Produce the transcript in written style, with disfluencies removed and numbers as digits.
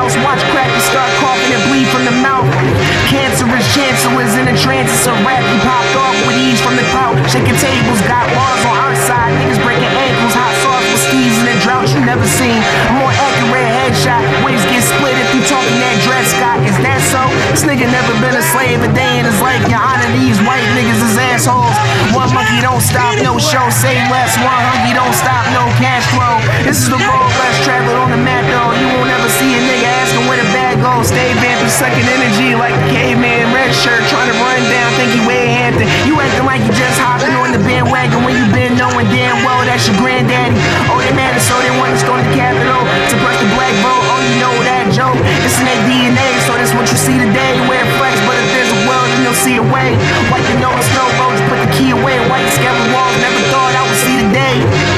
house. Watch crackers start coughing and bleed from the mouth. Cancerous chancellors in a trance. It's a rap. He popped off with ease from the crowd. Shaking tables, got laws on our side. Niggas breaking ankles, hot sauce with steez in the drought you never seen. A more accurate headshot. Waves get split if you talking that Dred Scott. Is that so? This nigga never been a slave a day in his life. Your honor, these white niggas is assholes. One monkey don't stop, no show. Say less. One hungry don't stop, no cash flow. This is the road less traveled on the map though. You won't ever see a nigga asking where the bag goes. Stay vamping, sucking energy like a caveman. Red shirt trying to run down, think you Wade Hampton. You acting like you just hopping on the bandwagon when you been knowing damn well that's your granddaddy. Oh, they mad so they want us go to the Capitol to press the black vote. Oh, you know that joke. It's in their DNA, so that's what you see today. Wear flex, but if there's a world, then you'll see a way. Wipe the nose, no roads, put the key away. White scary walls, never thought I would see the day.